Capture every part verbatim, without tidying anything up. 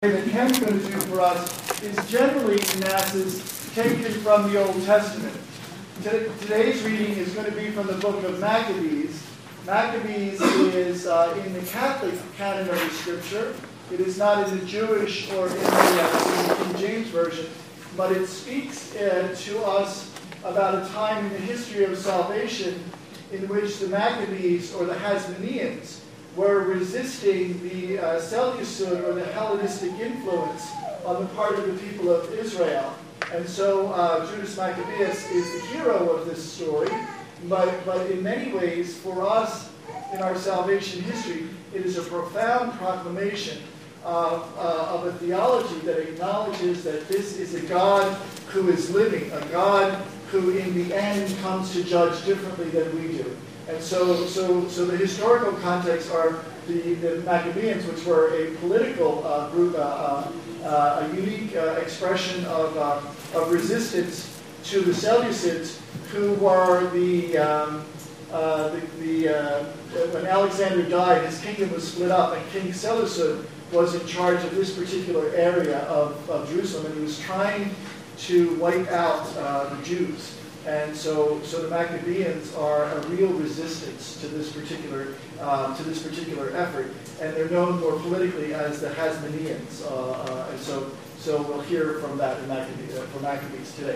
that Ken's going to do for us is generally in masses taken from the Old Testament. Today's reading is going to be from the book of Maccabees. Maccabees is uh, in the Catholic canon of the Scripture. It is not in the Jewish or in the, uh, in the King James Version, but it speaks uh, to us about a time in the history of salvation in which the Maccabees or the Hasmoneans were resisting the uh, Seleucid or the Hellenistic influence on the part of the people of Israel. And so uh, Judas Maccabeus is the hero of this story, but, but in many ways, for us in our salvation history, it is a profound proclamation of, uh, of a theology that acknowledges that this is a God who is living, a God who in the end comes to judge differently than we do. And so, so, so the historical context are the, the Maccabeans, which were a political uh, group, uh, uh, uh, a unique uh, expression of, uh, of resistance to the Seleucids, who were the, um, uh, the, the uh, when Alexander died, his kingdom was split up, and King Seleucid was in charge of this particular area of, of Jerusalem, and he was trying to wipe out uh, the Jews. And so, so the Maccabeans are a real resistance to this particular uh, to this particular effort, and they're known more politically as the Hasmoneans. Uh, uh, and so, so we'll hear from that in Maccabees, uh, from Maccabees today.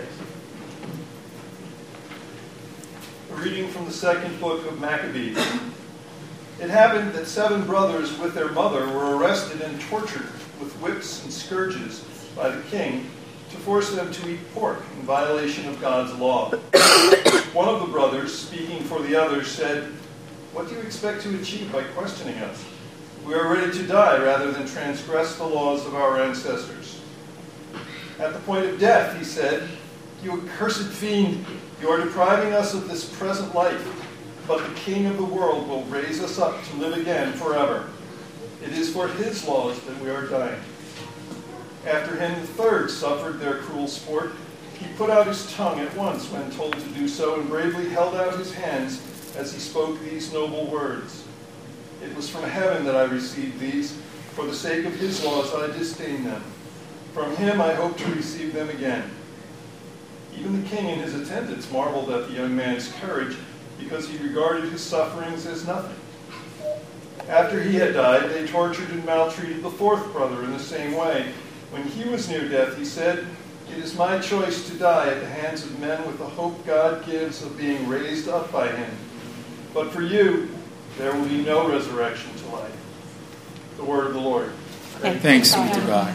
A reading from the second book of Maccabees. It happened that seven brothers with their mother were arrested and tortured with whips and scourges by the king, to force them to eat pork in violation of God's law. One of the brothers, speaking for the others, said, "What do you expect to achieve by questioning us? We are ready to die rather than transgress the laws of our ancestors." At the point of death, he said, "You accursed fiend, you are depriving us of this present life, but the King of the world will raise us up to live again forever. It is for his laws that we are dying." After him, the third suffered their cruel sport. He put out his tongue at once when told to do so, and bravely held out his hands as he spoke these noble words. "It was from heaven that I received these. For the sake of his laws I disdain them. From him I hope to receive them again." Even the king and his attendants marveled at the young man's courage, because he regarded his sufferings as nothing. After he had died, they tortured and maltreated the fourth brother in the same way. When he was near death, he said, "It is my choice to die at the hands of men with the hope God gives of being raised up by him. But for you, there will be no resurrection to life." The word of the Lord. Thanks, Thanks be to God.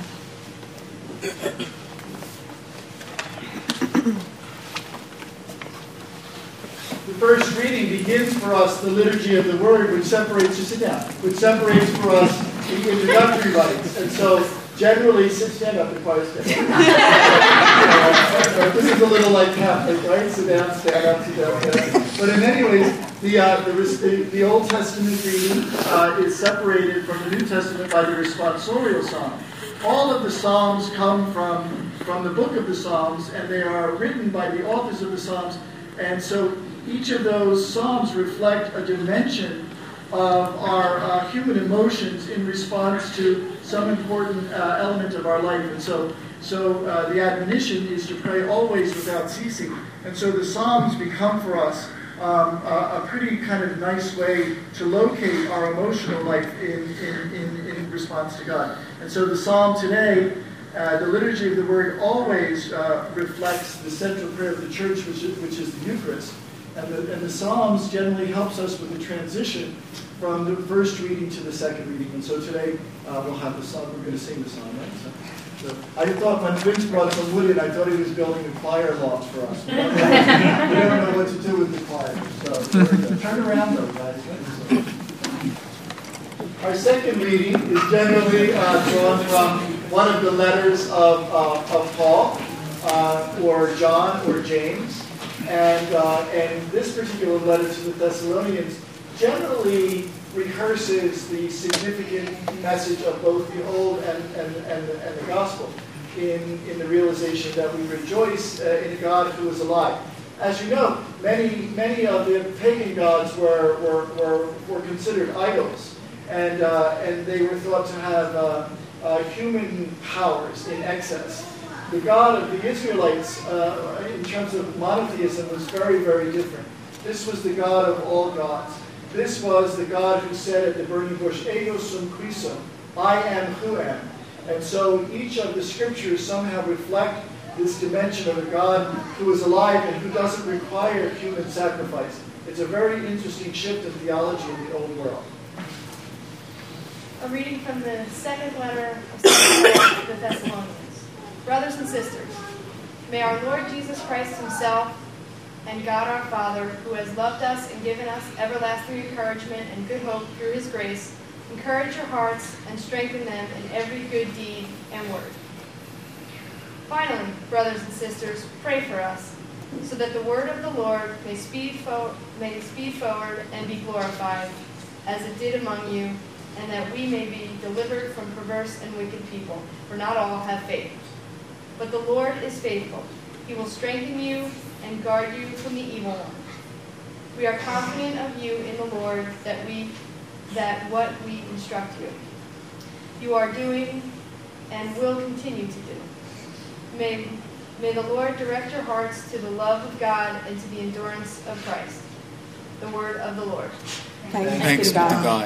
The first reading begins for us the liturgy of the Word, which separates, just sit down, which separates for us the introductory rites. And so, generally, sit, stand up, the choir stand up. uh, this is a little like Catholic, right? Sit down, stand up, sit down, stand up. But in many ways, the, uh, the, the, the Old Testament reading uh, is separated from the New Testament by the responsorial psalm. All of the psalms come from, from the book of the Psalms, and they are written by the authors of the Psalms. And so each of those psalms reflect a dimension of our uh, human emotions in response to some important uh, element of our life. And so, so uh, the admonition is to pray always without ceasing. And so the Psalms become for us um, a, a pretty kind of nice way to locate our emotional life in, in, in, in response to God. And so the Psalm today, uh, the liturgy of the Word always uh, reflects the central prayer of the Church, which is, which is the Eucharist. And the, and the Psalms generally helps us with the transition from the first reading to the second reading. And so today uh, we'll have the psalm. We're going to sing the psalm, right? So, so I thought when Vince brought some wood in, I thought he was building a choir loft for us. We don't know what to do with the choir. So turn around though, guys. So, our second reading is generally uh, drawn from one of the letters of, uh, of Paul, uh, or John, or James. And, uh, and this particular letter to the Thessalonians generally rehearses the significant message of both the Old and, and, and, the, and the Gospel in, in the realization that we rejoice uh, in a God who is alive. As you know, many many of the pagan gods were, were, were, were considered idols, and, uh, and they were thought to have uh, uh, human powers in excess. The God of the Israelites, uh, in terms of monotheism, was very, very different. This was the God of all gods. This was the God who said at the burning bush, Ego sum qui sum, I am who am. And so each of the scriptures somehow reflect this dimension of a God who is alive and who doesn't require human sacrifice. It's a very interesting shift in theology in the old world. A reading from the second letter of Saint Paul to the Thessalonians. Brothers and sisters, may our Lord Jesus Christ himself and God our Father, who has loved us and given us everlasting encouragement and good hope through his grace, encourage your hearts and strengthen them in every good deed and word. Finally, brothers and sisters, pray for us, so that the word of the Lord may speed, fo- may speed forward and be glorified, as it did among you, and that we may be delivered from perverse and wicked people, for not all have faith. But the Lord is faithful. He will strengthen you and guard you from the evil one. We are confident of you in the Lord that we that what we instruct you, you are doing and will continue to do. May, may the Lord direct your hearts to the love of God and to the endurance of Christ. The word of the Lord. Thanks, Thanks be to God. God.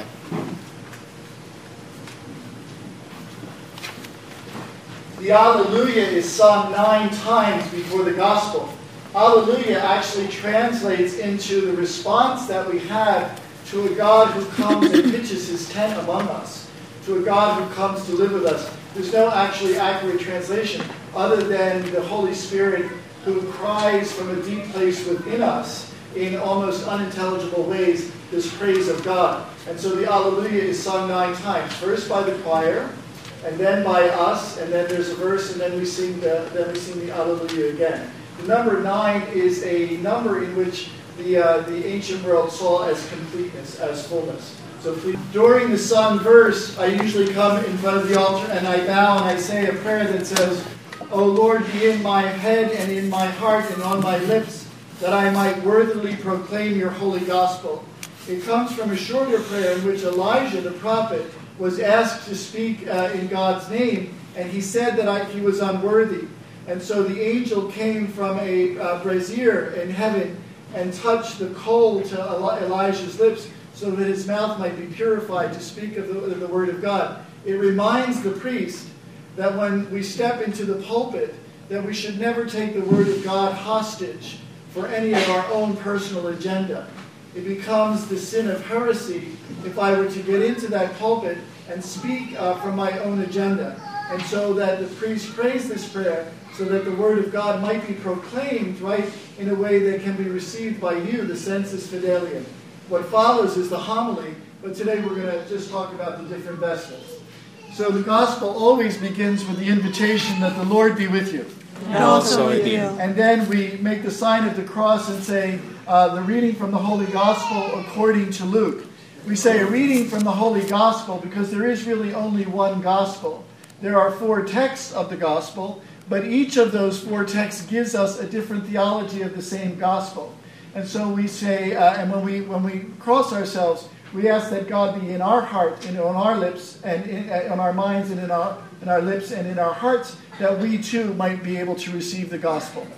The Alleluia is sung nine times before the Gospel. Alleluia actually translates into the response that we have to a God who comes and pitches his tent among us, to a God who comes to live with us. There's no actually accurate translation other than the Holy Spirit who cries from a deep place within us in almost unintelligible ways this praise of God. And so the Alleluia is sung nine times, first by the choir, and then by us, and then there's a verse, and then we sing the then we sing the Alleluia again. The number nine is a number in which the uh, the ancient world saw as completeness, as fullness. So please, during the sung verse, I usually come in front of the altar and I bow and I say a prayer that says, O Lord, be in my head and in my heart and on my lips, that I might worthily proclaim your holy gospel. It comes from a shorter prayer in which Elijah the prophet was asked to speak uh, in God's name, and he said that I, he was unworthy. And so the angel came from a uh, brazier in heaven and touched the coal to Eli- Elijah's lips so that his mouth might be purified to speak of the, of the word of God. It reminds the priest that when we step into the pulpit, that we should never take the word of God hostage for any of our own personal agenda. It becomes the sin of heresy if I were to get into that pulpit and speak uh, from my own agenda. And so that the priest prays this prayer so that the word of God might be proclaimed, right, in a way that can be received by you, the sensus fidelium. What follows is the homily, but today we're going to just talk about the different vestments. So the gospel always begins with the invitation that the Lord be with you. And also with you. And then we make the sign of the cross and say uh, the reading from the Holy Gospel according to Luke. We say a reading from the Holy Gospel because there is really only one Gospel. There are four texts of the Gospel, but each of those four texts gives us a different theology of the same Gospel. And so we say, uh, and when we when we cross ourselves, we ask that God be in our heart and on our lips and in, uh, on our minds and in our in our lips and in our hearts, that we too might be able to receive the gospel.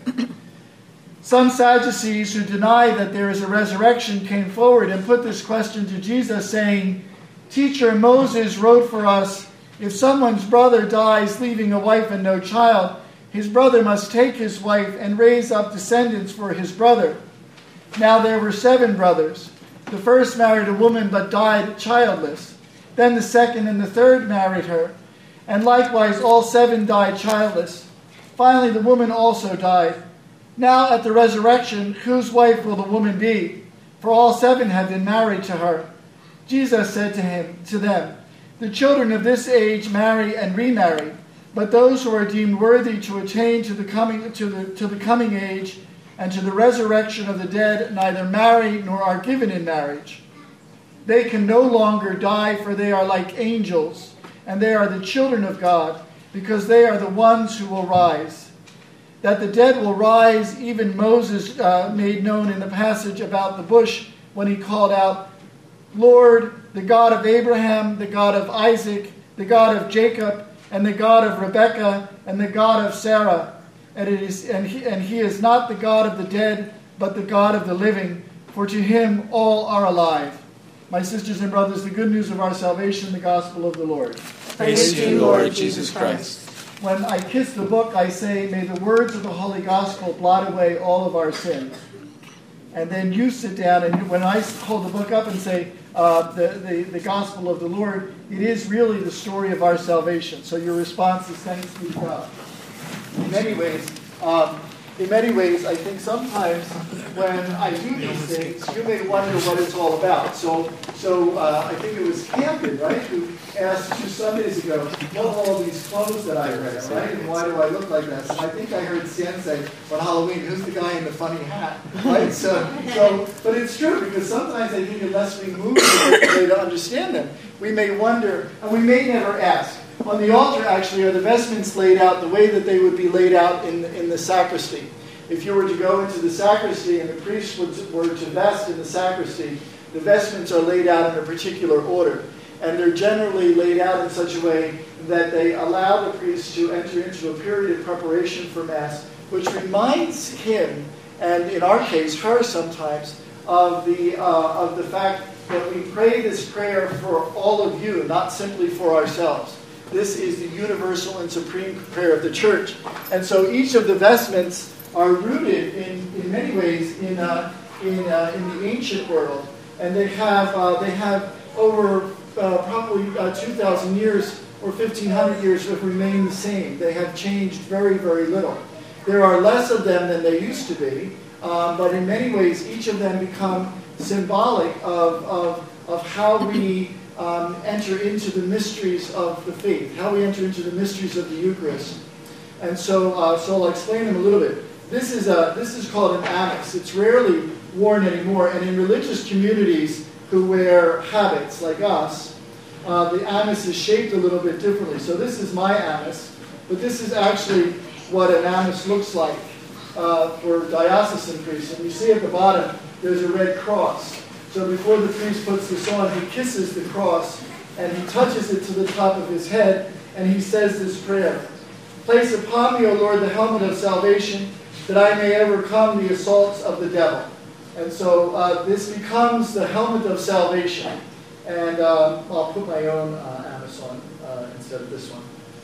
Some Sadducees who deny that there is a resurrection came forward and put this question to Jesus, saying, Teacher, Moses wrote for us, if someone's brother dies leaving a wife and no child, his brother must take his wife and raise up descendants for his brother. Now there were seven brothers. The first married a woman but died childless. Then the second and the third married her. And likewise all seven died childless. Finally the woman also died. Now at the resurrection, whose wife will the woman be? For all seven have been married to her. Jesus said to him, to them, The children of this age marry and remarry, but those who are deemed worthy to attain to the coming to the to the coming age and to the resurrection of the dead neither marry nor are given in marriage. They can no longer die, for they are like angels, and they are the children of God, because they are the ones who will rise. That the dead will rise, even Moses uh, made known in the passage about the bush when he called out, Lord, the God of Abraham, the God of Isaac, the God of Jacob, and the God of Rebekah, and the God of Sarah. And, it is, and, he, and he is not the God of the dead, but the God of the living, for to him all are alive. My sisters and brothers, the good news of our salvation, the gospel of the Lord. Praise to you, Lord Jesus Christ. When I kiss the book, I say, may the words of the Holy Gospel blot away all of our sins. And then you sit down, and when I hold the book up and say, uh, the, the, the Gospel of the Lord, it is really the story of our salvation. So your response is, thanks be to God. In many ways, um, in many ways, I think sometimes when I do these things, you may wonder what it's all about. So, so uh, I think it was Camden, right, who asked two Sundays ago, what are all these clothes that I wear, right, and why do I look like this? And I think I heard Sian say on Halloween, who's the guy in the funny hat, right? So, so, but it's true, because sometimes I think unless we move the way to understand them, we may wonder, and we may never ask. On the altar, actually, are the vestments laid out the way that they would be laid out in, in the sacristy. If you were to go into the sacristy and the priests would, were to vest in the sacristy, the vestments are laid out in a particular order. And they're generally laid out in such a way that they allow the priest to enter into a period of preparation for Mass, which reminds him, and in our case, her sometimes, of the, uh, of the fact that we pray this prayer for all of you, not simply for ourselves. This is the universal and supreme prayer of the Church. And so each of the vestments are rooted in, in many ways in, uh, in, uh, in the ancient world. And they have, uh, they have over uh, probably uh, two thousand years or fifteen hundred years have remained the same. They have changed very, very little. There are less of them than there used to be, um, but in many ways each of them become symbolic of, of, of how we Um, enter into the mysteries of the faith, how we enter into the mysteries of the Eucharist. And so, uh, so I'll explain them a little bit. This is a this is called an amice. It's rarely worn anymore, and in religious communities who wear habits like us, uh, the amice is shaped a little bit differently. So this is my amice, but this is actually what an amice looks like uh, for diocesan priests. And you see at the bottom, there's a red cross. So before the priest puts this on, he kisses the cross, and he touches it to the top of his head, and he says this prayer. Place upon me, O Lord, the helmet of salvation, that I may overcome the assaults of the devil. And so uh, this becomes the helmet of salvation. And uh, I'll put my own uh, amice on uh, instead of this one.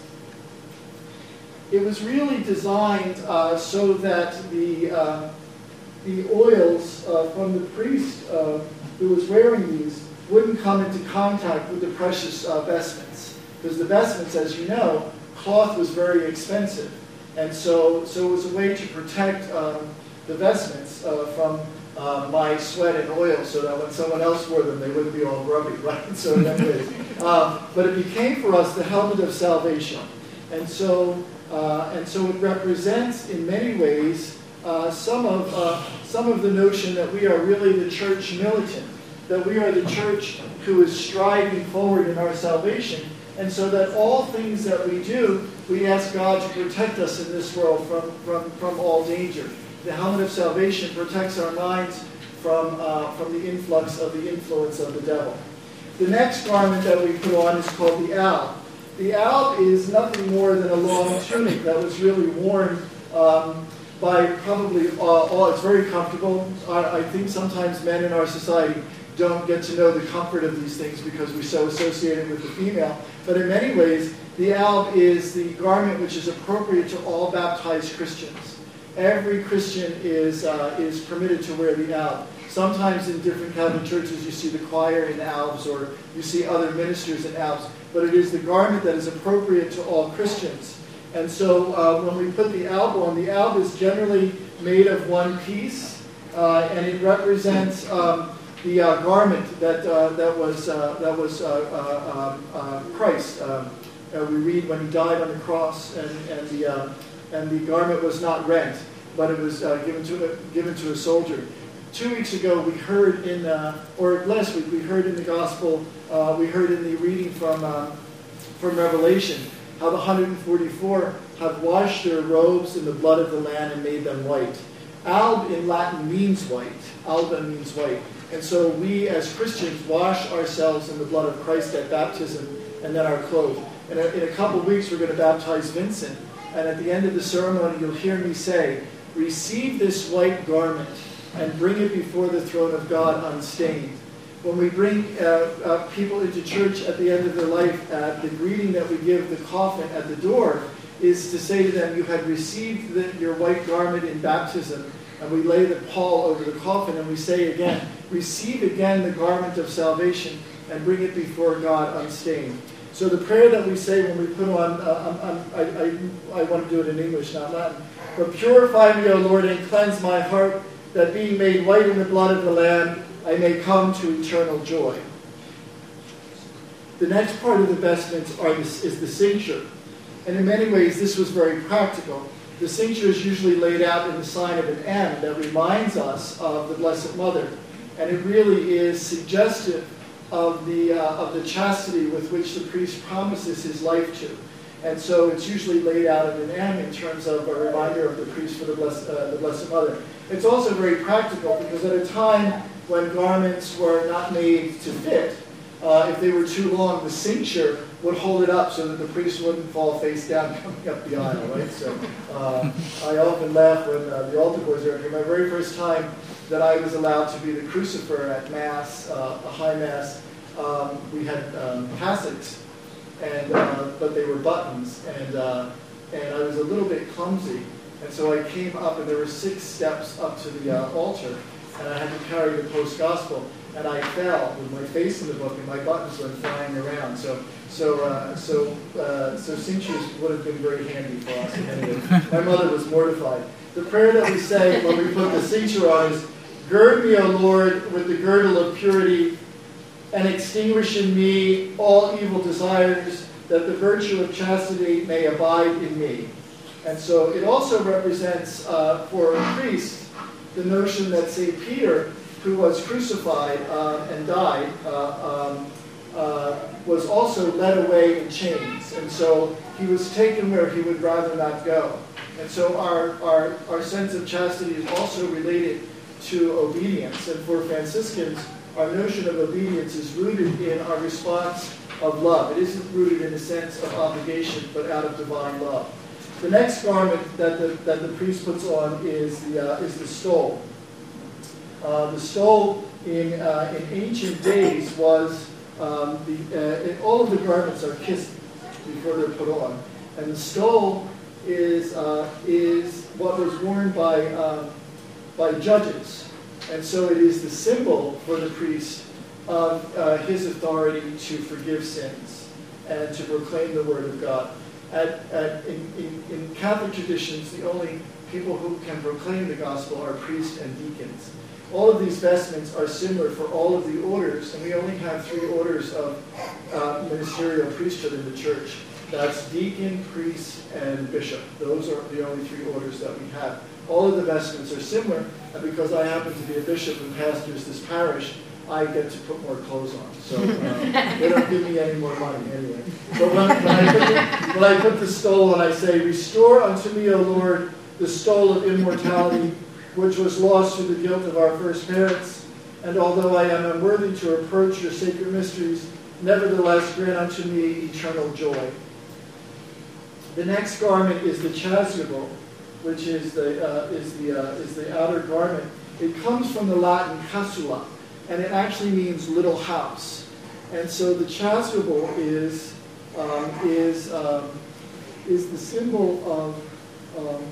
It was really designed uh, so that the... Uh, the oils uh, from the priest uh, who was wearing these wouldn't come into contact with the precious uh, vestments. Because the vestments, as you know, cloth was very expensive. And so, so it was a way to protect um, the vestments uh, from uh, my sweat and oil, so that when someone else wore them, they wouldn't be all grubby, right? So that way, uh, but it became for us the helmet of salvation. And so, uh, and so it represents, in many ways, Uh, some of uh, some of the notion that we are really the church militant, that we are the church who is striving forward in our salvation, and so that all things that we do, we ask God to protect us in this world from, from, from all danger. The helmet of salvation protects our minds from, uh, from the influx of the influence of the devil. The next garment that we put on is called the alb. The alb is nothing more than a long tunic that was really worn um, by probably uh, all, it's very comfortable. I, I think sometimes men in our society don't get to know the comfort of these things because we're so associated with the female. But in many ways, the alb is the garment which is appropriate to all baptized Christians. Every Christian is, uh, is permitted to wear the alb. Sometimes in different Catholic churches you see the choir in albs, or you see other ministers in albs. But it is the garment that is appropriate to all Christians. And so uh, when we put the alb on, the alb is generally made of one piece, uh, and it represents um, the uh, garment that uh, that was uh, that was uh, uh, uh, Christ. Um, uh, we read when he died on the cross, and and the uh, and the garment was not rent, but it was uh, given to a, given to a soldier. Two weeks ago, we heard in uh, or last week we heard in the gospel, uh, we heard in the reading from uh, from Revelation, how the one hundred forty-four have washed their robes in the blood of the Lamb and made them white. Alb in Latin means white. Alba means white. And so we as Christians wash ourselves in the blood of Christ at baptism and then are clothed. in a, in a couple of weeks we're going to baptize Vincent. And at the end of the ceremony, you'll hear me say, receive this white garment and bring it before the throne of God unstained. When we bring uh, uh, people into church at the end of their life, uh, the greeting that we give the coffin at the door is to say to them, you had received the, your white garment in baptism. And we lay the pall over the coffin and we say again, receive again the garment of salvation and bring it before God unstained. So the prayer that we say when we put on, uh, I'm, I'm, I, I, I want to do it in English, not Latin. But purify me, O Lord, and cleanse my heart, that being made white in the blood of the Lamb, I may come to eternal joy. The next part of the vestments are this, is the cincture. And in many ways, this was very practical. The cincture is usually laid out in the sign of an M that reminds us of the Blessed Mother. And it really is suggestive of the, uh, of the chastity with which the priest promises his life to. And so it's usually laid out in an M in terms of a reminder of the priest for the Blessed, uh, the Blessed Mother. It's also very practical because at a time when garments were not made to fit, uh, if they were too long, the cincture would hold it up so that the priest wouldn't fall face down coming up the aisle, right? So uh, I often laugh when uh, the altar boys are here. My very first time that I was allowed to be the crucifer at Mass, uh, a high Mass, um, we had um, cassocks, and uh, but they were buttons, and uh, and I was a little bit clumsy, and so I came up, and there were six steps up to the uh, altar, and I had to carry the post-gospel, and I fell with my face in the book, and my buttons went flying around. So, so, uh, so, uh, so cinctures would have been very handy for us. Anyway, my mother was mortified. The prayer that we say when we put the cincture on is, "Gird me, O Lord, with the girdle of purity, and extinguish in me all evil desires, that the virtue of chastity may abide in me." And so it also represents uh, for a priest the notion that Saint Peter, who was crucified uh, and died, uh, um, uh, was also led away in chains. And so he was taken where he would rather not go. And so our, our, our sense of chastity is also related to obedience. And for Franciscans, our notion of obedience is rooted in our response of love. It isn't rooted in a sense of obligation, but out of divine love. The next garment that the, that the priest puts on is the, uh, is the stole. Uh, the stole in, uh, in ancient days was, um, the, uh, all of the garments are kissed before they're put on. And the stole is, uh, is what was worn by, um, by judges. And so it is the symbol for the priest of uh, his authority to forgive sins and to proclaim the word of God. At, at, in, in, in Catholic traditions, the only people who can proclaim the gospel are priests and deacons. All of these vestments are similar for all of the orders, and we only have three orders of uh, ministerial priesthood in the church. That's deacon, priest, and bishop. Those are the only three orders that we have. All of the vestments are similar, and because I happen to be a bishop and pastors this parish, I get to put more clothes on. So uh, they don't give me any more money anyway. But when, when, I put the, when I put the stole on, I say, "Restore unto me, O Lord, the stole of immortality, which was lost through the guilt of our first parents. And although I am unworthy to approach your sacred mysteries, nevertheless grant unto me eternal joy." The next garment is the chasuble, which is the uh, is the uh, is the outer garment. It comes from the Latin casula, and it actually means little house. And so the chasuble is um, is um, is the symbol of um,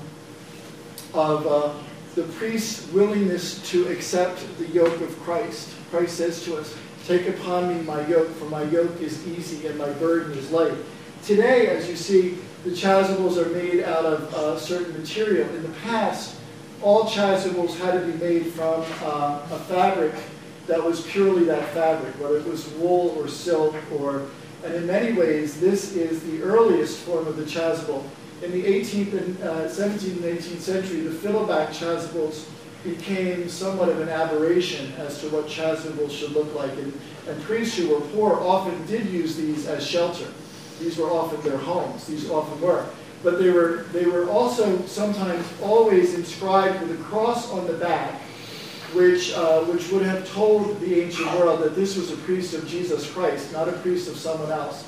of uh, the priest's willingness to accept the yoke of Christ. Christ says to us, "Take upon me my yoke, for my yoke is easy and my burden is light." Today, as you see, the chasubles are made out of uh, certain material. In the past, all chasubles had to be made from uh, a fabric that was purely that fabric, whether it was wool or silk, or, and in many ways, this is the earliest form of the chasuble. In the eighteenth and uh, seventeenth and eighteenth century, the fiddleback chasubles became somewhat of an aberration as to what chasubles should look like, and, and priests who were poor often did use these as shelter. These were often their homes. These often were. But they were, they were also sometimes always inscribed with a cross on the back, which, uh, which would have told the ancient world that this was a priest of Jesus Christ, not a priest of someone else.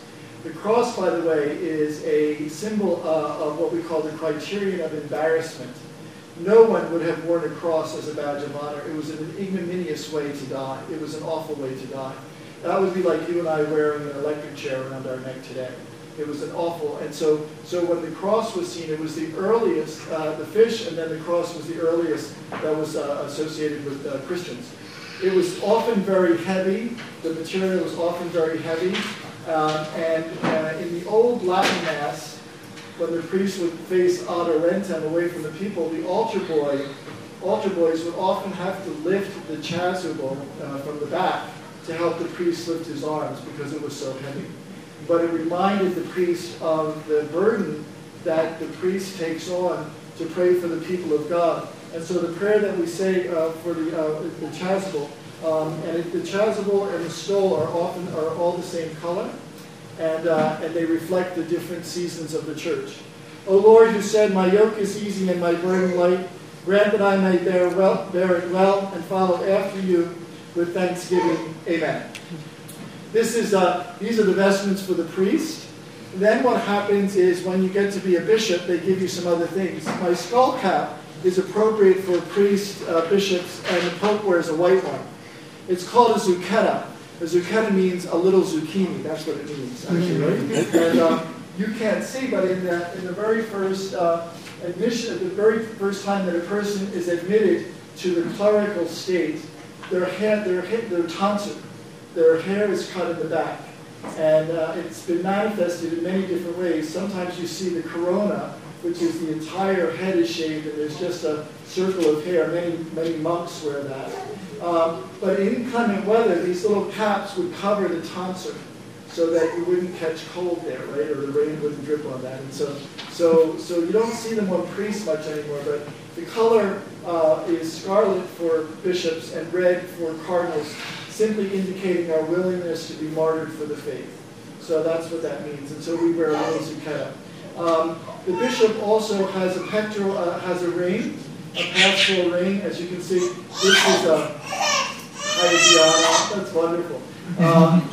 The cross, by the way, is a symbol uh, of what we call the criterion of embarrassment. No one would have worn a cross as a badge of honor. It was an ignominious way to die. It was an awful way to die. That would be like you and I wearing an electric chair around our neck today. It was an awful, and so so when the cross was seen, it was the earliest, uh, the fish, and then the cross was the earliest that was uh, associated with uh, Christians. It was often very heavy. The material was often very heavy. Uh, and uh, in the old Latin Mass, when the priest would face ad orentem away from the people, the altar boy, altar boys would often have to lift the chasuble uh, from the back to help the priest lift his arms because it was so heavy. But it reminded the priest of the burden that the priest takes on to pray for the people of God. And so the prayer that we say uh, for the, uh, the chasuble, um, and it, the chasuble and the stole are often are all the same color, and uh, and they reflect the different seasons of the church. O Lord, who said, "My yoke is easy and my burden light," grant that I may bear well, bear it well, and follow after you with thanksgiving. Amen. This is uh, these are the vestments for the priest. Then what happens is when you get to be a bishop, they give you some other things. My skull cap is appropriate for priests, uh, bishops, and the Pope wears a white one. It's called a zucchetta. A zucchetta means a little zucchini. That's what it means, actually, right? And uh, you can't see, but in the in the very first uh, admission, the very first time that a person is admitted to the clerical state, their hair, their their tonsure, their hair is cut in the back, and uh, it's been manifested in many different ways. Sometimes you see the corona, which is the entire head is shaved, and there's just a circle of hair. Many many monks wear that. Um, but in inclement weather, these little caps would cover the tonsure, so that you wouldn't catch cold there, right? Or the rain wouldn't drip on that. And so, so, so you don't see them on priests much anymore. But the color uh, is scarlet for bishops and red for cardinals, simply indicating our willingness to be martyred for the faith. So that's what that means. And so we wear a little zucchetta. Um, the bishop also has a pectoral, uh, has a ring, a pastoral ring. As you can see, this is a Hi, Diana. That's wonderful. Um,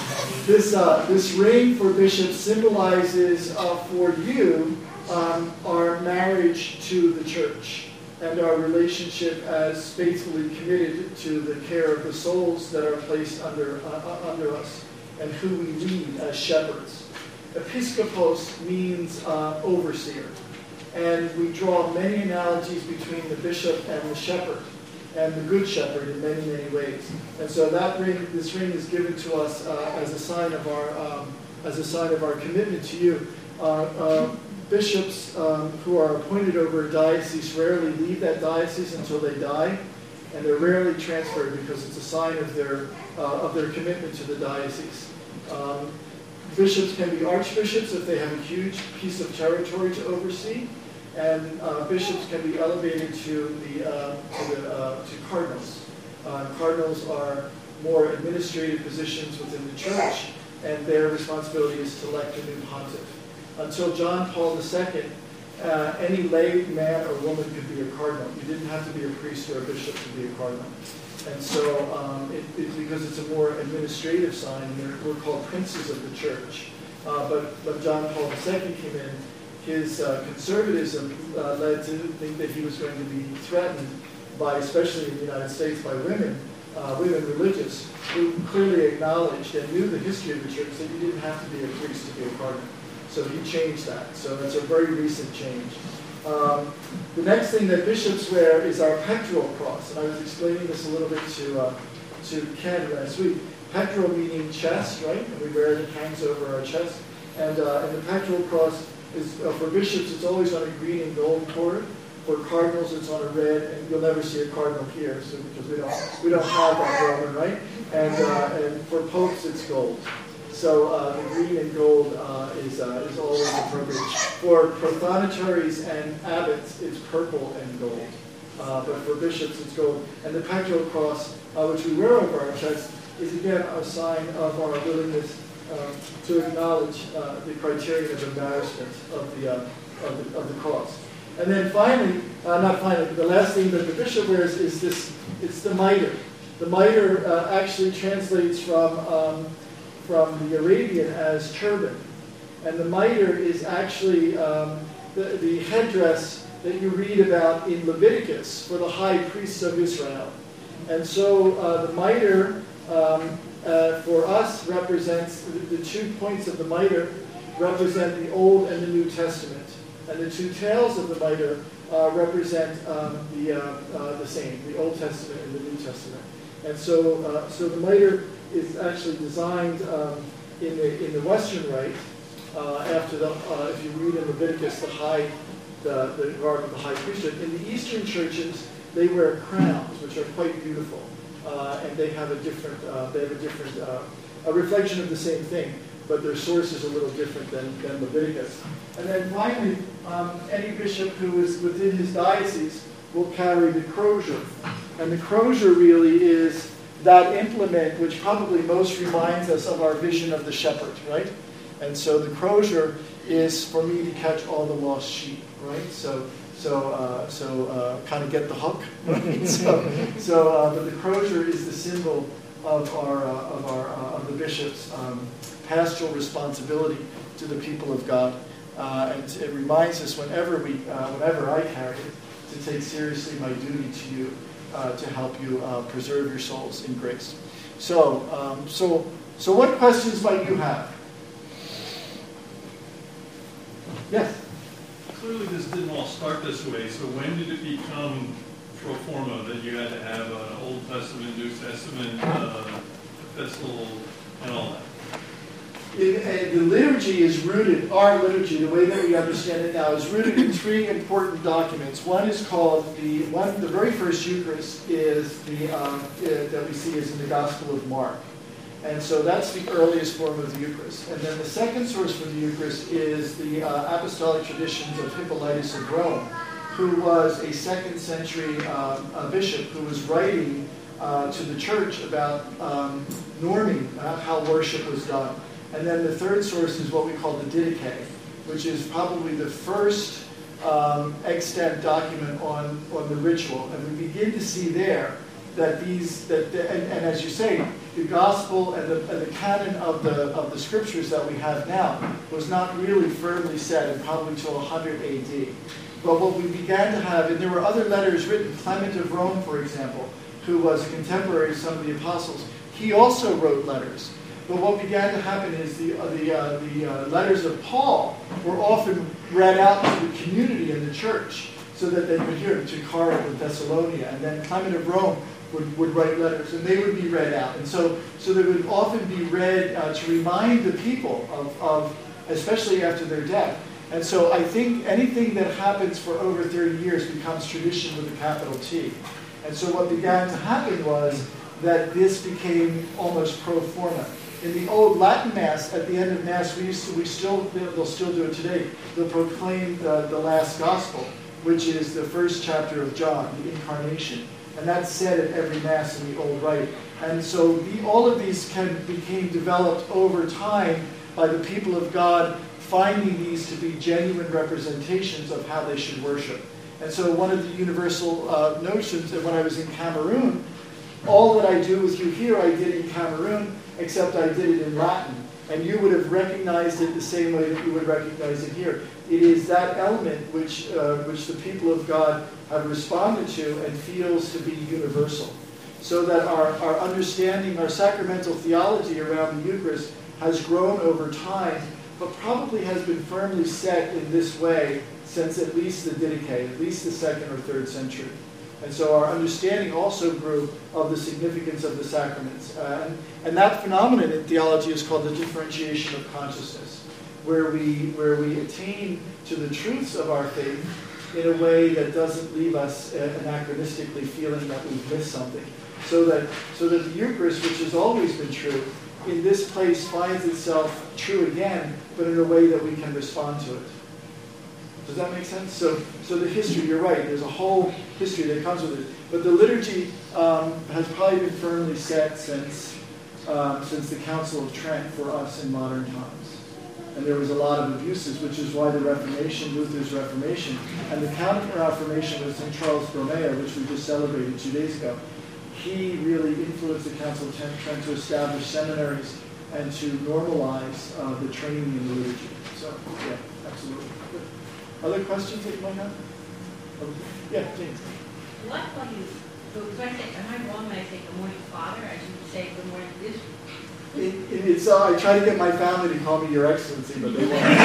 This uh, this ring for bishops symbolizes uh, for you um, our marriage to the church and our relationship as faithfully committed to the care of the souls that are placed under uh, under us and who we lead as shepherds. Episkopos means uh, overseer, and we draw many analogies between the bishop and the shepherd, and the good shepherd in many, many ways. And so that ring, this ring is given to us uh, as a sign of our, um, as a sign of our commitment to you. Uh, uh, bishops um, who are appointed over a diocese rarely leave that diocese until they die, and they're rarely transferred because it's a sign of their uh, of their commitment to the diocese. Um, bishops can be archbishops if they have a huge piece of territory to oversee. And uh, bishops can be elevated to the uh, to, the, uh, to cardinals. Uh, cardinals are more administrative positions within the church, and their responsibility is to elect a new pontiff. Until John Paul the Second, uh, any lay man or woman could be a cardinal. You didn't have to be a priest or a bishop to be a cardinal. And so, um, it, it, because it's a more administrative sign, and we're called princes of the church. Uh, but but John Paul the Second came in. His uh, conservatism uh, led to think that he was going to be threatened by, especially in the United States, by women, uh, women religious, who clearly acknowledged and knew the history of the church that you didn't have to be a priest to be a cardinal. So he changed that. So it's a very recent change. Um, the next thing that bishops wear is our pectoral cross, and I was explaining this a little bit to uh, to Ken last week. Pectoral meaning chest, right? And we wear it; it hangs over our chest. And uh, and the pectoral cross is uh, for bishops. It's always on a green and gold cord. For cardinals, it's on a red, and you'll never see a cardinal here, so because we don't we don't have that Roman, right? And uh, and for popes, it's gold. So uh, the green and gold uh, is uh, is always appropriate. For prothonotores and abbots, it's purple and gold. Uh, but for bishops, it's gold. And the pectoral cross, uh, which we wear over our chest, is again a sign of our willingness uh, to acknowledge uh, the criterion of embarrassment of the, uh, of the of the cross. And then finally, uh, not finally, but the last thing that the bishop wears is this. It's the mitre. The mitre uh, actually translates from um, from the Arabian as turban. And the mitre is actually um, the, the headdress that you read about in Leviticus for the high priests of Israel. And so uh, the mitre um, uh, for us represents, the, the two points of the mitre represent the Old and the New Testament. And the two tails of the mitre uh, represent um, the, uh, uh, the same, the Old Testament and the New Testament. And so, uh, so the mitre is actually designed um, in the in the Western Rite uh, after the uh, if you read in Leviticus the high the the garb of the high priesthood. In the Eastern churches, they wear crowns, which are quite beautiful, uh, and they have a different uh, they have a different uh, a reflection of the same thing, but their source is a little different than, than Leviticus. And then finally, um, any bishop who is within his diocese will carry the crozier. And the crozier really is that implement which probably most reminds us of our vision of the shepherd, right? And so the crozier is for me to catch all the lost sheep, right? So, so, uh, so uh, kind of get the hook. Right? so, so, uh, but the crozier is the symbol of our uh, of our uh, of the bishop's um, pastoral responsibility to the people of God, uh, and it reminds us whenever we, uh, whenever I carry it, to take seriously my duty to you. Uh, to help you uh, preserve your souls in grace. So, um, so, so, what questions might you have? Yes. Clearly, this didn't all start this way. So, when did it become pro forma that you had to have an Old Testament, New Testament, uh, epistle, and all that? It, uh, the liturgy is rooted, our liturgy, the way that we understand it now, is rooted in three important documents. One is called, the one, the very first Eucharist is the, um, uh, that we see is in the Gospel of Mark. And so that's the earliest form of the Eucharist. And then the second source for the Eucharist is the uh, apostolic traditions of Hippolytus of Rome, who was a second century um, a bishop who was writing uh, to the church about um, norming uh, how worship was done. And then the third source is what we call the Didache, which is probably the first um, extant document on, on the ritual. And we begin to see there that these, that the, and, and as you say, the gospel and the, and the canon of the, of the scriptures that we have now was not really firmly set, and probably until one hundred A D. But what we began to have, and there were other letters written, Clement of Rome, for example, who was a contemporary of some of the apostles, he also wrote letters. But what began to happen is the uh, the, uh, the uh, letters of Paul were often read out to the community in the church so that they could hear to Corinth and Thessalonica. And then Clement of Rome would, would write letters, and they would be read out. And so, so they would often be read uh, to remind the people of, of, especially after their death. And so I think anything that happens for over thirty years becomes tradition with a capital T. And so what began to happen was that this became almost pro forma. In the old Latin Mass, at the end of Mass, we used to, we still, they'll still do it today, they'll proclaim the, the last Gospel, which is the first chapter of John, the Incarnation. And that's said at every Mass in the Old Rite. And so the, all of these can, became developed over time by the people of God finding these to be genuine representations of how they should worship. And so one of the universal uh, notions that when I was in Cameroon, all that I do with you here, I did in Cameroon, except I did it in Latin. And you would have recognized it the same way that you would recognize it here. It is that element which, uh, which the people of God have responded to and feels to be universal. So that our, our understanding, our sacramental theology around the Eucharist has grown over time, but probably has been firmly set in this way since at least the Didache, at least the second or third century. And so our understanding also grew of the significance of the sacraments. Uh, and, and that phenomenon in theology is called the differentiation of consciousness, where we, where we attain to the truths of our faith in a way that doesn't leave us uh, anachronistically feeling that we've missed something. So that, so that the Eucharist, which has always been true, in this place finds itself true again, but in a way that we can respond to it. Does that make sense? So, so the history, you're right, there's a whole history that comes with it. But the liturgy um, has probably been firmly set since, um, since the Council of Trent for us in modern times. And there was a lot of abuses, which is why the Reformation, Luther's Reformation, and the Counter-Reformation with Saint Charles Borromeo, which we just celebrated two days ago, he really influenced the Council of Trent to establish seminaries and to normalize uh, the training in the liturgy. So, yeah, absolutely. Good. Other questions that you might have? Yeah, James. What will you, so when I say, am I wrong when I say good morning, Father? I should say good morning, Bishop. It, it, it's, uh, I try to get my family to call me Your Excellency, but they won't.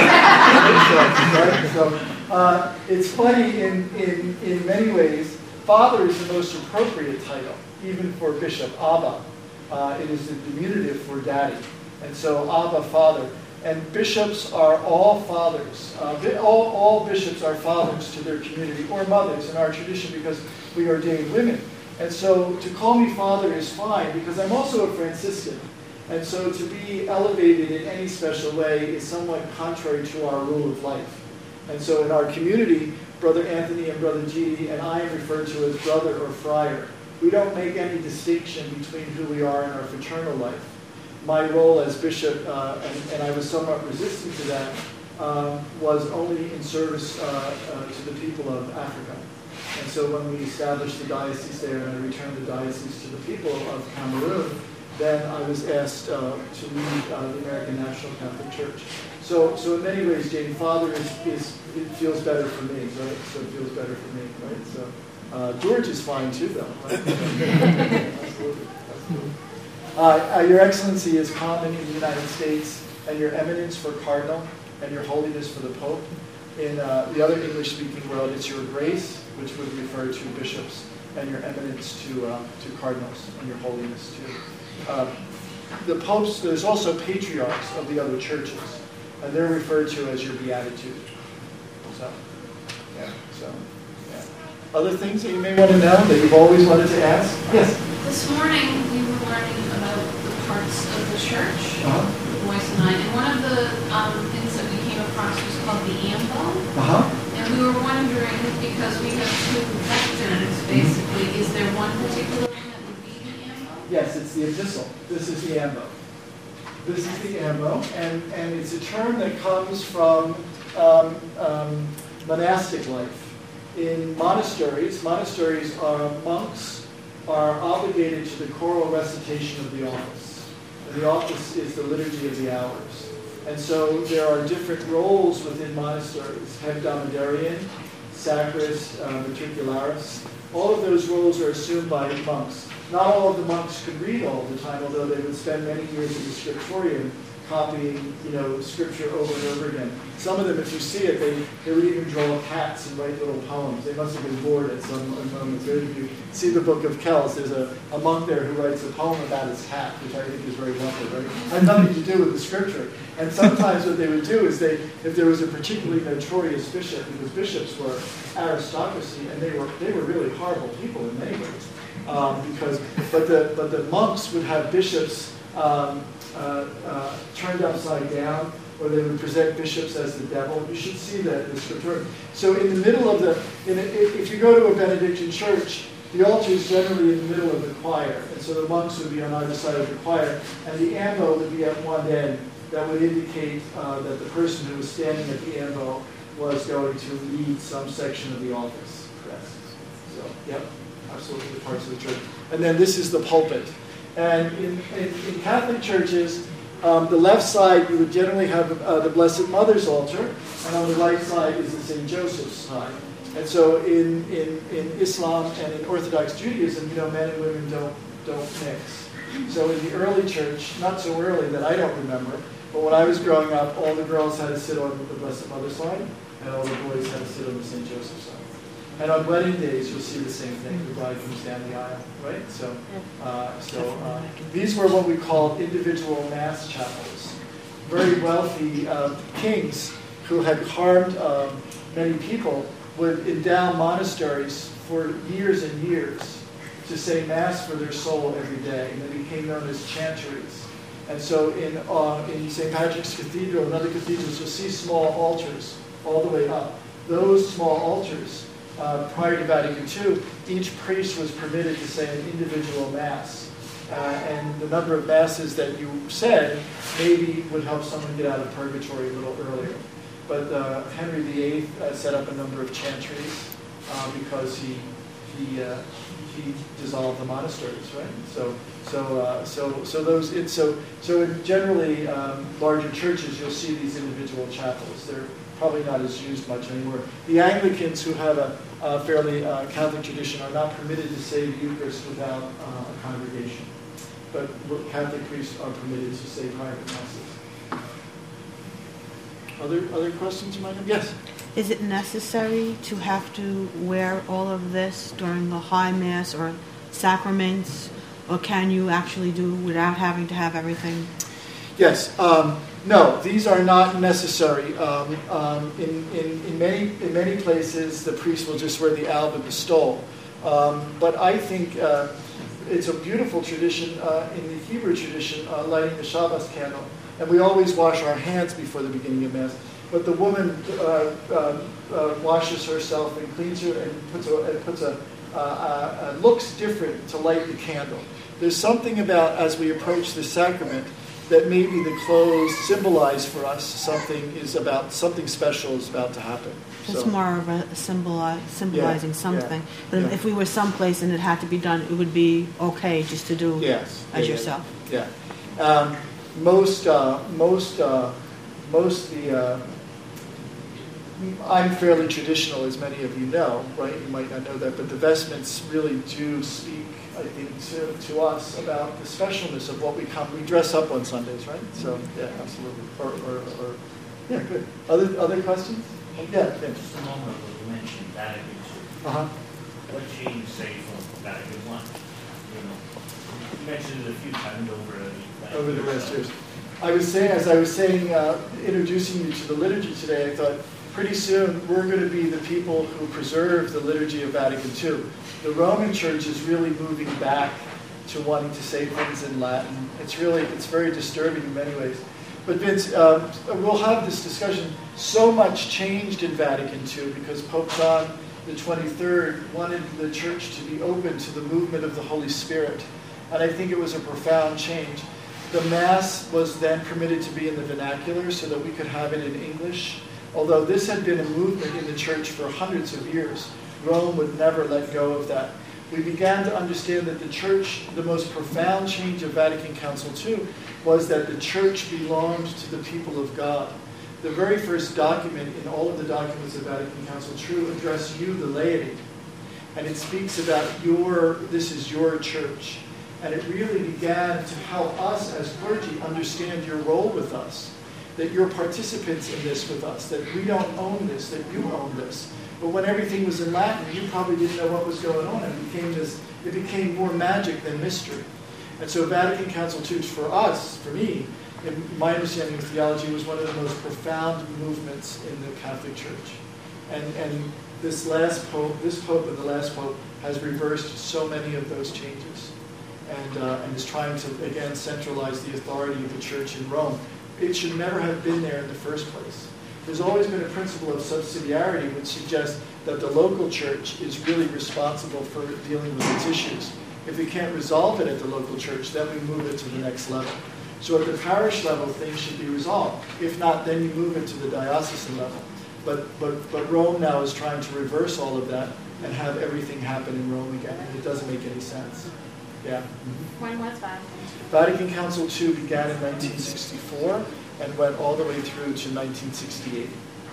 Right? So, uh, it's funny, in, in, in many ways, Father is the most appropriate title, even for Bishop, Abba. Uh, it is the diminutive for daddy. And so, Abba, Father. And bishops are all fathers. Uh, all, all bishops are fathers to their community, or mothers in our tradition, because we ordain women. And so to call me father is fine, because I'm also a Franciscan. And so to be elevated in any special way is somewhat contrary to our rule of life. And so in our community, Brother Anthony and Brother G, and I am referred to as brother or friar. We don't make any distinction between who we are in our fraternal life. My role as bishop, uh, and, and I was somewhat resistant to that, um, was only in service uh, uh, to the people of Africa. And so when we established the diocese there and I returned the diocese to the people of Cameroon, then I was asked uh, to lead uh, the American National Catholic Church. So, so in many ways, Jane, Father is, is it feels better for me, right? So it feels better for me, right? So uh, George is fine too, though. Right? Absolutely, absolutely. Uh, uh, Your Excellency is common in the United States, and Your Eminence for Cardinal, and Your Holiness for the Pope. In uh, the other English-speaking world, it's Your Grace, which would refer to bishops, and Your Eminence to uh, to cardinals, and Your Holiness to uh, the popes. There's also patriarchs of the other churches, and they're referred to as Your Beatitude. So, yeah. So, yeah. Other things that you may want to know that you've always wanted to ask? Yes. This morning we were learning about the parts of the church, Uh-huh. Royce and I, and one of the um, things that we came across was called the ambo. Uh-huh. And we were wondering, because we have two vectors, basically, is there one particular one that would be the ambo? Yes, it's the epistle. This is the ambo. This is the ambo, and, and it's a term that comes from um, um, monastic life. In monasteries, monasteries are monks are obligated to the choral recitation of the office. And the office is the liturgy of the hours. And so there are different roles within monasteries: hebdomadarian, sacrist, uh, matricularis. All of those roles are assumed by monks. Not all of the monks could read all the time, although they would spend many years in the scriptorium copying, you know, scripture over and over again. Some of them, if you see it, they, they would even draw cats and write little poems. They must have been bored at some moments. If you see the Book of Kells, there's a, a monk there who writes a poem about his cat, which I think is very lovely, right? Had nothing to do with the scripture. And sometimes what they would do is they, if there was a particularly notorious bishop, because bishops were aristocracy, and they were they were really horrible people in many ways. Um, because, but the but the monks would have bishops um, uh, uh, turned upside down, or they would present bishops as the devil. You should see that in the scripture. So in the middle of the, in a, if you go to a Benedictine church, the altar is generally in the middle of the choir, and so the monks would be on either side of the choir, and the ambo would be at one end. That would indicate uh, that the person who was standing at the ambo was going to lead some section of the office. Yes. So, yep, absolutely the parts of the church. And then this is the pulpit. And in, in, in Catholic churches, um, the left side, you would generally have uh, the Blessed Mother's altar, and on the right side is the Saint Joseph's side. And so in, in, in Islam and in Orthodox Judaism, you know, men and women don't, don't mix. So in the early church, not so early that I don't remember, but when I was growing up, all the girls had to sit on the Blessed Mother's side, and all the boys had to sit on the Saint Joseph's side. And on wedding days, you'll see the same thing. The bride comes down the aisle, right? So, uh, so uh, these were what we called individual mass chapels. Very wealthy uh, kings who had harmed um, many people would endow monasteries for years and years to say mass for their soul every day, and they became known as chantries. And so in, uh, in Saint Patrick's Cathedral and other cathedrals, you'll see small altars all the way up. Those small altars, uh, prior to Vatican Two, each priest was permitted to say an individual mass. Uh, and the number of masses that you said maybe would help someone get out of purgatory a little earlier. But uh, Henry the Eighth uh, set up a number of chantries uh, because he he uh, he dissolved the monasteries, right? So so uh, so so those it so so in generally um, larger churches, you'll see these individual chapels. They're probably not as used much anymore. The Anglicans, who have a, a fairly uh, Catholic tradition, are not permitted to say the Eucharist without uh, a congregation, but Catholic priests are permitted to say private masses. Other other questions you might have? Yes. Is it necessary to have to wear all of this during the high mass or sacraments, or can you actually do without having to have everything? Yes. Um, no, these are not necessary. Um, um, in, in, in many in many places, the priest will just wear the alb and the stole. Um, but I think uh, it's a beautiful tradition uh, in the Hebrew tradition, uh, lighting the Shabbos candle, and we always wash our hands before the beginning of Mass. But the woman uh, uh, uh, washes herself and cleans her and puts a, and puts a uh, uh, uh, looks different to light the candle. There's something about, as we approach the sacrament, that maybe the clothes symbolize for us something is about something special is about to happen. It's So, more of a symboli- symbolizing Yeah, something. yeah, But yeah. if we were someplace and it had to be done, it would be okay just to do yes, as yeah, yourself. Yeah. yeah. Um, most uh, most uh, most the uh, I'm fairly traditional, as many of you know, right? You might not know that, but the vestments really do speak, I think, to, to us about the specialness of what we come. We dress up on Sundays, right? So, yeah, absolutely. Or, or, or yeah, good. Other other questions? Yeah, Vince. Just a moment ago, you mentioned Vatican two. Uh-huh. What changed, say, from Vatican one? You know, you mentioned it a few times over the Over the last years. I was saying, as I was saying, uh, introducing you to the liturgy today, I thought, pretty soon we're going to be the people who preserve the liturgy of Vatican two. The Roman Church is really moving back to wanting to say things in Latin. It's really, it's very disturbing in many ways. But Vince, uh, we'll have this discussion. So much changed in Vatican two because Pope John the twenty-third wanted the Church to be open to the movement of the Holy Spirit. And I think it was a profound change. The Mass was then permitted to be in the vernacular so that we could have it in English. Although this had been a movement in the Church for hundreds of years, Rome would never let go of that. We began to understand that the Church, the most profound change of Vatican Council two, was that the Church belonged to the people of God. The very first document in all of the documents of Vatican Council two address you, the laity. And it speaks about your, this is your church. And it really began to help us as clergy understand your role with us. That you're participants in this with us, that we don't own this, that you own this. But when everything was in Latin, you probably didn't know what was going on. It became this, it became more magic than mystery. And so Vatican Council two, for us, for me, in my understanding of theology, was one of the most profound movements in the Catholic Church. And, and this last pope, this pope and the last pope has reversed so many of those changes. And, uh, and is trying to, again, centralize the authority of the Church in Rome. It should never have been there in the first place. There's always been a principle of subsidiarity which suggests that the local church is really responsible for dealing with its issues. If we can't resolve it at the local church, then we move it to the next level. So at the parish level, things should be resolved. If not, then you move it to the diocesan level. But, but, but Rome now is trying to reverse all of that and have everything happen in Rome again. And it doesn't make any sense. Yeah. When was Vatican two? Vatican Council two began in nineteen sixty-four and went all the way through to nineteen sixty-eight.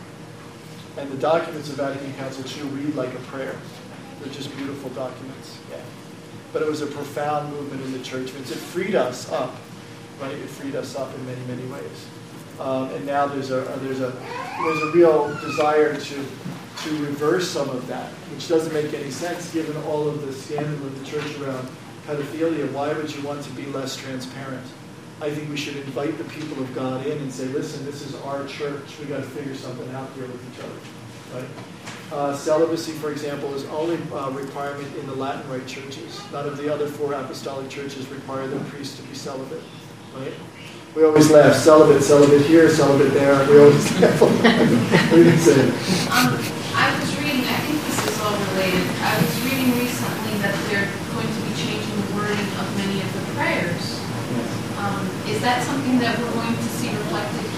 And the documents of Vatican Council two read like a prayer. They're just beautiful documents. Yeah. But it was a profound movement in the church. It freed us up, right? It freed us up in many, many ways. Um, and now there's a there's a there's a real desire to to reverse some of that, which doesn't make any sense given all of the scandal in the church around pedophilia. Why would you want to be less transparent? I think we should invite the people of God in and say, listen, this is our church. We've got to figure something out here with each other. Right? Uh, celibacy, for example, is only a uh, requirement in the Latin Rite churches. None of the other four apostolic churches require their priests to be celibate. Right? We always laugh, celibate, celibate here, celibate there. We always laugh. We didn't say it. Um, I was reading, I think this is all related. I was reading recently that they're going to be changing the wording of many of the prayers. Um, is that something that we're going to see reflected here?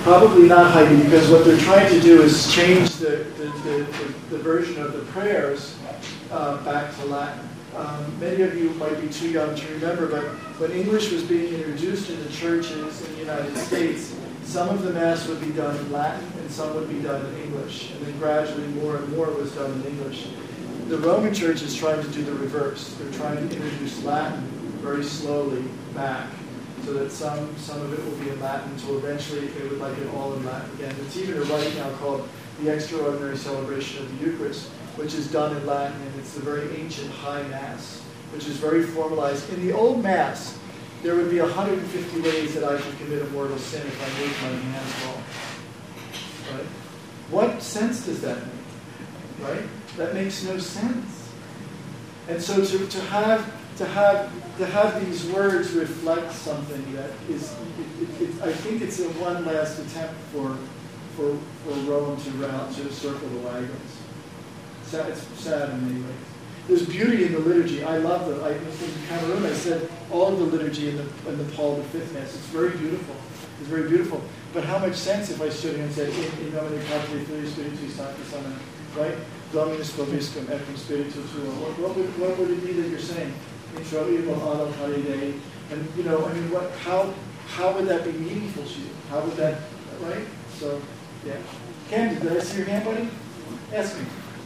Probably not Heidi, because what they're trying to do is change the, the, the, the, the version of the prayers uh, back to Latin. Um, many of you might be too young to remember, but when English was being introduced into churches in the United States, some of the Mass would be done in Latin and some would be done in English. And then gradually more and more was done in English. The Roman Church is trying to do the reverse. They're trying to introduce Latin very slowly back, so that some, some of it will be in Latin until eventually they would like it all in Latin again. It's even a rite now called the Extraordinary Celebration of the Eucharist, which is done in Latin, and it's the very ancient High Mass, which is very formalized. In the Old Mass, there would be one hundred fifty ways that I could commit a mortal sin if I moved my hands wrong. Right? What sense does that make? Right? That makes no sense. And so to, to have to have to have these words reflect something that is, it, it, it, I think it's a one last attempt for for for Rome to round to circle the wagons. Sad, it's sad in many ways. There's beauty in the liturgy. I love the. I in Cameroon, I said all of the liturgy in the in the Paul the Fifth Mass. It's very beautiful. It's very beautiful. But how much sense if I stood here and said, "In nomine Patri, Filii, Spiritui Sancti, Amen," right? Dominus vobiscum et cum spiritu tuo. What, what would what would it be that you're saying? Intro evo allo Dei. And you know, I mean, what? How how would that be meaningful to you? How would that, right? So, yeah. Candy, did I see your hand, buddy? Ask me.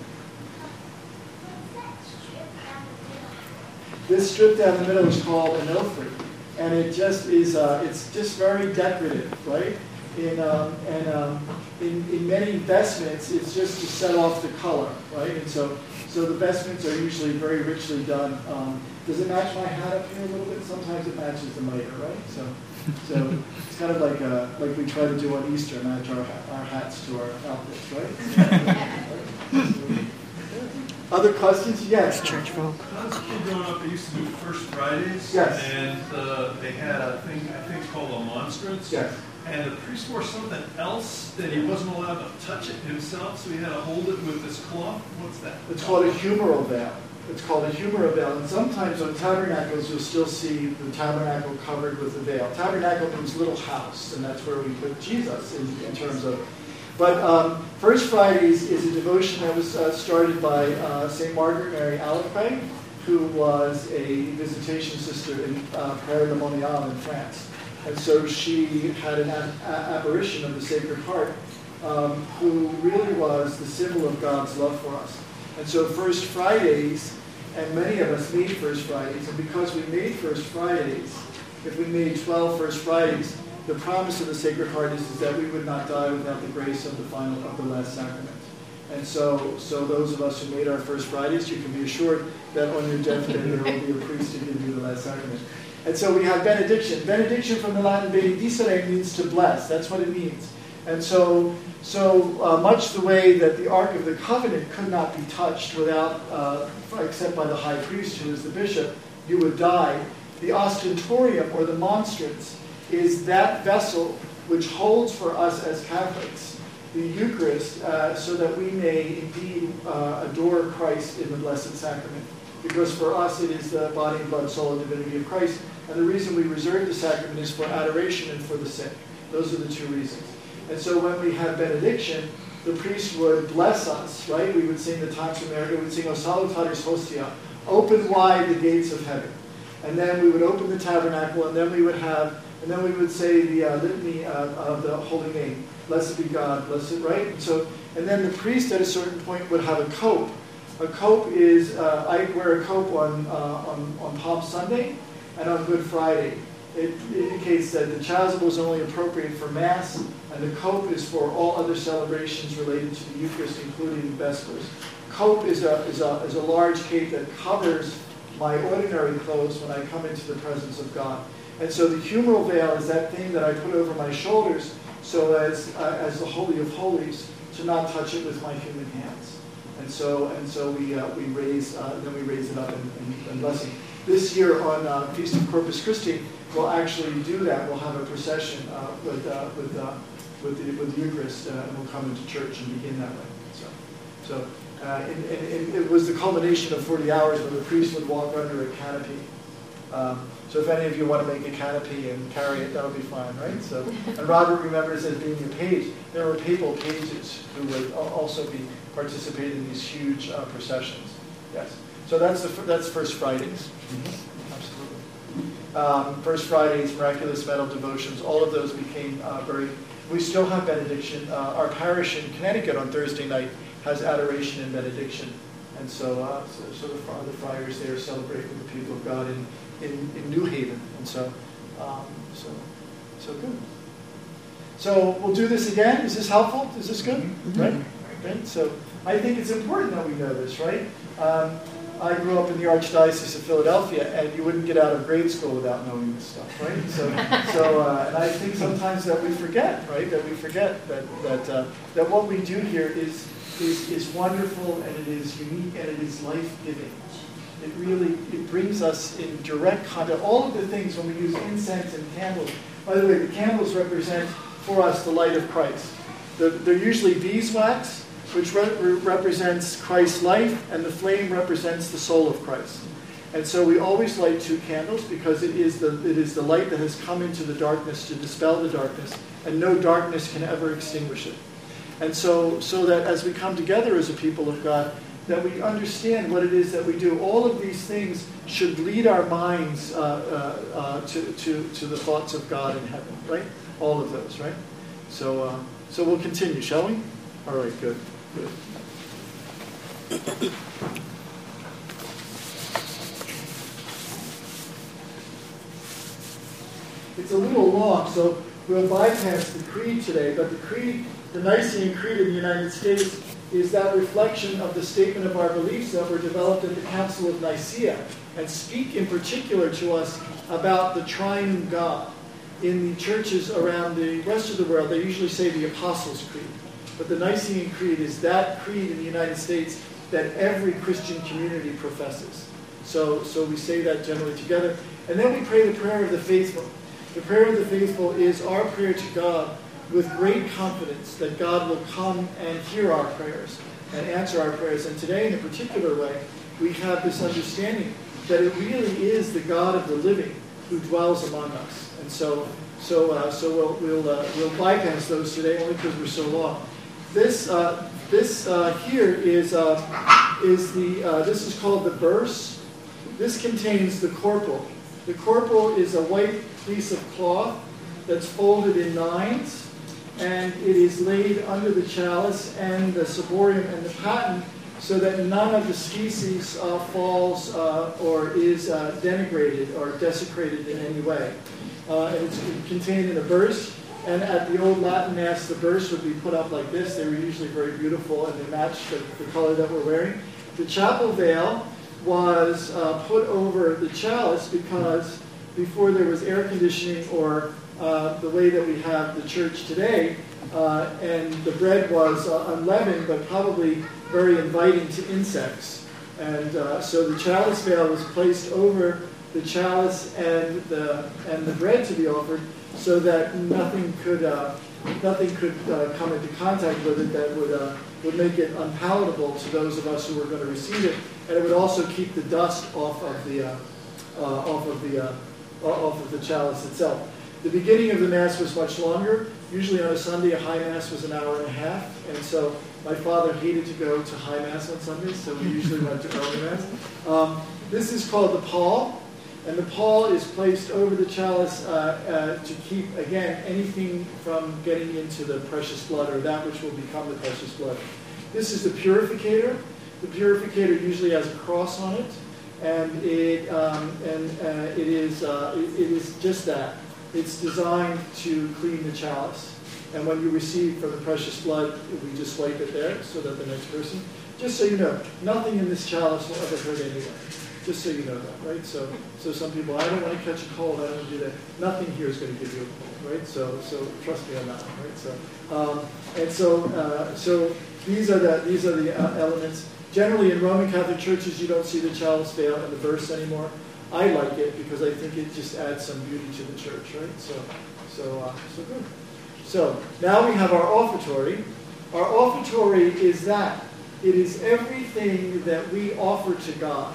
This strip down the middle is called an Ilfrey, and it just is, uh, it's just very decorative, right? In, um, and um, in, in many vestments, it's just to set off the color, right? And so, so the vestments are usually very richly done. Um, does it match my hat up here a little bit? Sometimes it matches the mitre, right? So, so it's kind of like uh, like we try to do on Easter, match our our hats to our outfits, right? Other questions? Yes. Church folk. When I was a kid growing up, they used to do First Fridays. Yes. And uh, they had a thing, I think, called a monstrance. Yes. And the priest wore something else that he wasn't allowed to touch it himself, so he had to hold it with this cloth. What's that? It's called a humeral veil. It's called a humeral veil. And sometimes on tabernacles, you'll still see the tabernacle covered with a veil. Tabernacle means little house, and that's where we put Jesus in, in terms of. But um, First Fridays is a devotion that was uh, started by uh, Saint Margaret Mary Alaquet, who was a visitation sister in uh, Paray-le-Monial in France. And so she had an a- a- apparition of the Sacred Heart, um, who really was the symbol of God's love for us. And so First Fridays, and many of us made First Fridays, and because we made First Fridays, if we made twelve First Fridays, the promise of the Sacred Heart is, is that we would not die without the grace of the final of the last sacrament. And so, so those of us who made our First Fridays, you can be assured that on your deathbed there will be a priest to give you the last sacrament. And so we have benediction. Benediction from the Latin benedicere means to bless. That's what it means. And so, so uh, much the way that the Ark of the Covenant could not be touched without, uh, except by the high priest, who is the bishop, you would die. The ostentorium, or the monstrance, is that vessel which holds for us as Catholics the Eucharist, uh, so that we may indeed uh, adore Christ in the Blessed Sacrament. Because for us it is the body and blood, soul, and divinity of Christ. And the reason we reserve the sacrament is for adoration and for the sick. Those are the two reasons. And so when we have benediction, the priest would bless us, right? We would sing the Times from America, we would sing O Salutaris Hostia, open wide the gates of heaven. And then we would open the tabernacle, and then we would have, and then we would say the uh, litany uh, of the Holy Name. Blessed be God, blessed, right? And so, and then the priest at a certain point would have a cope. A cope is, uh, I wear a cope on, uh, on, on Palm Sunday and on Good Friday. It indicates that the chasuble is only appropriate for Mass, and the cope is for all other celebrations related to the Eucharist, including Vespers. Cope is a, is a, is a large cape that covers my ordinary clothes when I come into the presence of God. And so the humeral veil is that thing that I put over my shoulders so as, uh, as the Holy of Holies, to not touch it with my human hands. And so, and so we uh, we raise uh, then we raise it up in, in, in blessing. This year on uh, Feast of Corpus Christi, we'll actually do that. We'll have a procession uh, with uh, with uh, with the with the Eucharist, uh, and we'll come into church and begin that way. So, so uh, and, and, and it was the culmination of forty hours when the priest would walk under a canopy, Um, so if any of you want to make a canopy and carry it, that'll be fine, right? So, and Robert remembers as being a page. There were papal pages who would al- also be participating in these huge uh, processions. Yes. So that's the f- that's First Fridays. Mm-hmm. Absolutely. Um, First Fridays, miraculous medal devotions. All of those became uh, very. We still have benediction. Uh, our parish in Connecticut on Thursday night has adoration and benediction, and so uh, so, so the, the friars there celebrate with the people of God in. In, in New Haven, and so, um, so, so good. So we'll do this again. Is this helpful? Is this good? Mm-hmm. Right? Right. So I think it's important that we know this, right? Um, I grew up in the Archdiocese of Philadelphia, and you wouldn't get out of grade school without knowing this stuff, right? So, so, uh, and I think sometimes that we forget, right? That we forget that that uh, that what we do here is is is wonderful, and it is unique, and it is life-giving. It really, it brings us in direct contact. All of the things when we use incense and candles. By the way, the candles represent for us the light of Christ. The, they're usually beeswax, which re- represents Christ's life, and the flame represents the soul of Christ. And so we always light two candles because it is the it is the light that has come into the darkness to dispel the darkness, and no darkness can ever extinguish it. And so, so that as we come together as a people of God, that we understand what it is that we do. All of these things should lead our minds uh, uh, uh, to, to, to the thoughts of God in heaven, right? All of those, right? So, uh, so we'll continue, shall we? All right, good, good. It's a little long, so we'll bypass the creed today, but the creed, the Nicene Creed in the United States, is that reflection of the statement of our beliefs that were developed at the Council of Nicaea and speak in particular to us about the triune God. In the churches around the rest of the world, they usually say the Apostles' Creed. But the Nicene Creed is that creed in the United States that every Christian community professes. So, so we say that generally together. And then we pray the prayer of the faithful. The prayer of the faithful is our prayer to God with great confidence that God will come and hear our prayers and answer our prayers. And today, in a particular way, we have this understanding that it really is the God of the living who dwells among us. And so, so, uh, so we'll we'll uh, we'll bypass those today only because we're so long. This uh, this uh, here is uh, is the uh, this is called the verse. This contains the corporal. The corporal is a white piece of cloth that's folded in nines. And it is laid under the chalice and the ciborium and the paten so that none of the species uh, falls uh, or is uh, denigrated or desecrated in any way. Uh, and it's contained in a burse. And at the old Latin Mass, the burse would be put up like this. They were usually very beautiful, and they matched the, the color that we're wearing. The chapel veil was uh, put over the chalice because before there was air conditioning or Uh, the way that we have the church today, uh, and the bread was uh, unleavened, but probably very inviting to insects. And uh, so the chalice veil was placed over the chalice and the and the bread to be offered, so that nothing could uh, nothing could uh, come into contact with it that would uh, would make it unpalatable to those of us who were going to receive it, and it would also keep the dust off of the uh, uh, off of the uh, off of the chalice itself. The beginning of the Mass was much longer. Usually on a Sunday, a high Mass was an hour and a half. And so my father hated to go to high Mass on Sundays, so we usually went to early Mass. Um, this is called the pall. And the pall is placed over the chalice uh, uh, to keep, again, anything from getting into the precious blood or that which will become the precious blood. This is the purificator. The purificator usually has a cross on it. And it, um, and, uh, it, is, uh, it, it is just that. It's designed to clean the chalice. And when you receive from the precious blood, we just wipe it there so that the next person, just so you know, nothing in this chalice will ever hurt anyone. Just so you know that, right? So so some people, I don't want to catch a cold, I don't want to do that. Nothing here is going to give you a cold, right? So so trust me on that one, right? So um, and so uh, so these are the these are the uh, elements. Generally in Roman Catholic churches, you don't see the chalice veil in the verse anymore. I like it because I think it just adds some beauty to the church, right? So, so, uh, so good. So now we have our offertory. Our offertory is that. It is everything that we offer to God.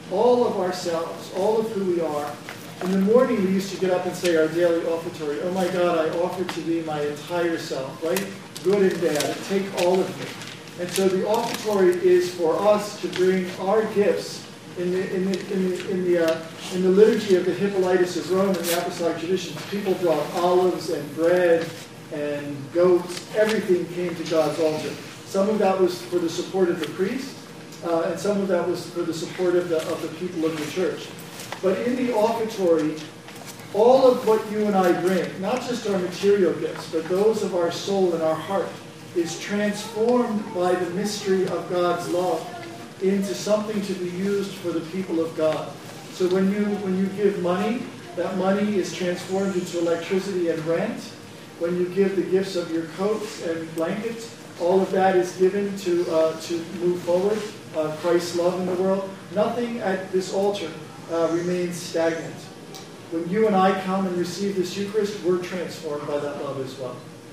all of ourselves, all of who we are. In the morning, we used to get up and say our daily offertory. Oh my God, I offer to thee my entire self, right? Good and bad. Take all of me. And so the offertory is for us to bring our gifts in the in the in the in the, uh, in the liturgy of the Hippolytus of Rome and the apostolic traditions. People brought olives and bread and goats. Everything came to God's altar. Some of that was for the support of the priest, uh, and some of that was for the support of the of the people of the church. But in the offertory, all of what you and I bring, not just our material gifts, but those of our soul and our heart, is transformed by the mystery of God's love into something to be used for the people of God. So when you when you give money, that money is transformed into electricity and rent. When you give the gifts of your coats and blankets, all of that is given to uh, to move forward uh, Christ's love in the world. Nothing at this altar uh, remains stagnant. When you and I come and receive this Eucharist, we're transformed by that love as well.